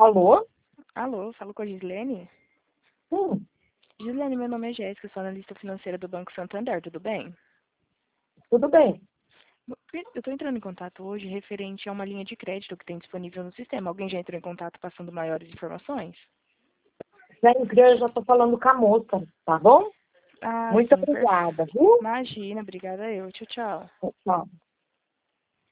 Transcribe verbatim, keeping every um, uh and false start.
Alô? Alô, falo com a Gislene? Hum, Gislene, meu nome é Jéssica, sou analista financeira do Banco Santander, tudo bem? tudo bem. Eu estou entrando em contato hoje referente a uma linha de crédito que tem disponível no sistema. Alguém já entrou em contato passando maiores informações? Já entrei, eu já tô falando com a moça, tá bom? Ah, Muito sim, perfeito. obrigada, viu? Imagina, obrigada eu. Tchau, tchau. Tchau.